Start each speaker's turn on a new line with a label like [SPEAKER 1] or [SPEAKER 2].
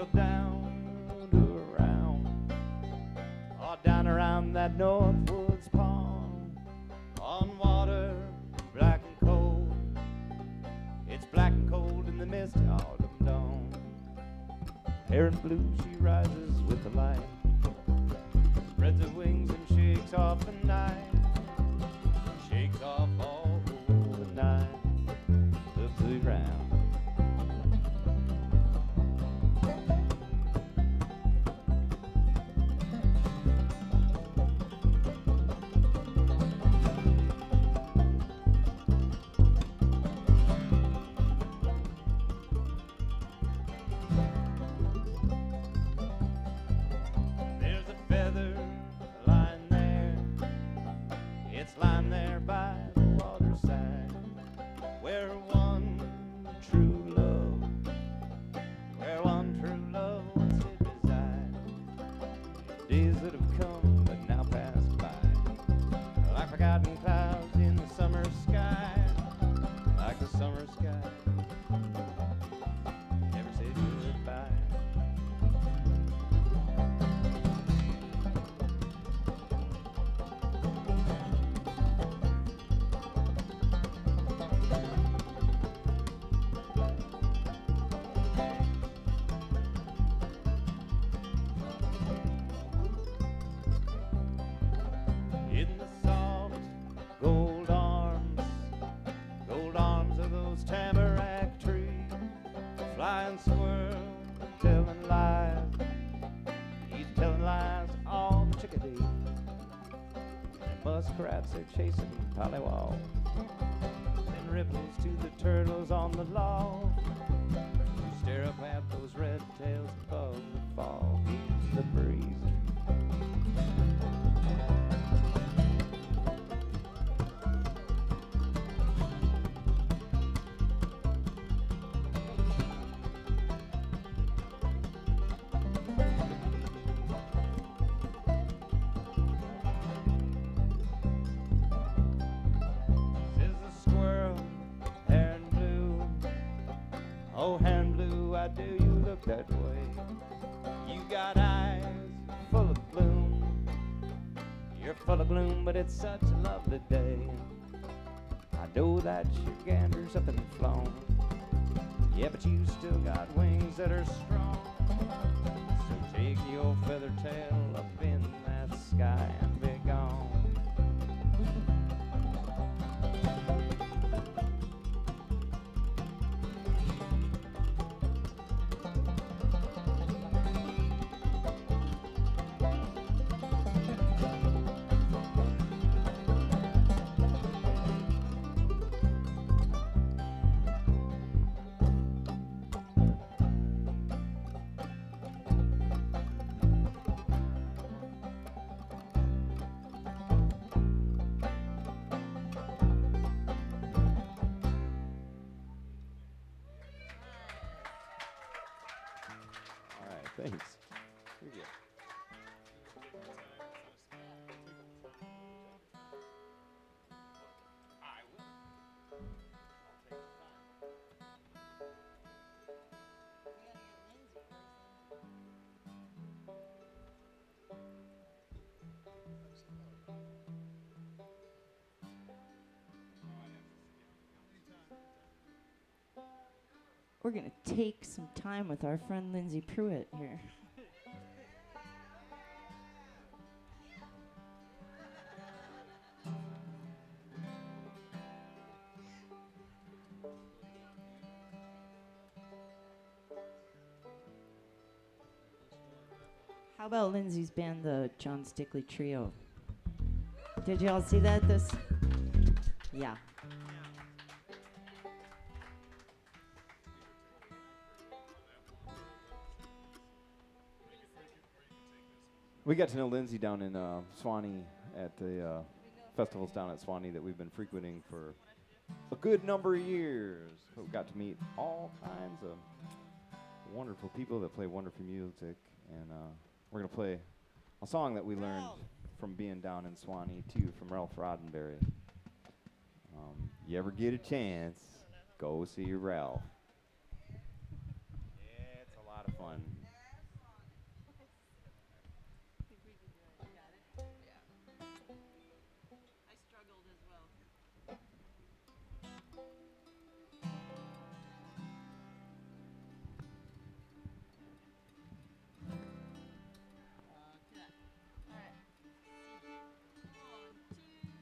[SPEAKER 1] Well, down to around, or down around that Northwoods pond, on water black and cold. It's black and cold in the misty autumn dawn. Hair and blue, she rises with the light, spreads her wings and shakes off the night, shakes off all the night, up to the ground. There's a feather lying there, it's lying there by the waterside, where one true love once did reside. Days that have come but now passed by, like forgotten clouds in the summer sky, like the summer sky never said goodbye. In the soft gold arms of those tamarack trees, flying squirrel telling lies, he's telling lies to all the chickadees, and muskrats are chasing pollywogs, and ripples to the turtles on the log, who stare up at those red tails above the fog, the breeze. Says the squirrel, hair and blue, oh hair and blue, why do you look that way? You got eyes full of gloom, you're full of gloom, but it's such a lovely day. I know that your gander's up and flown, yeah, but you still got wings that are strong. So take your feather tail up in that sky and be gone. All right, thanks. Here you go.
[SPEAKER 2] We're going to take some time with our friend Lindsay Pruitt here. How about Lindsay's band, the John Stickley Trio? Did y'all see that? Yeah.
[SPEAKER 1] We got to know Lindsay down in Swanee at the festivals down at Swanee that we've been frequenting for a good number of years. We got to meet all kinds of wonderful people that play wonderful music, and we're going to play a song that we learned from being down in Swanee, too, from Ralph Roddenberry. You ever get a chance, go see Ralph.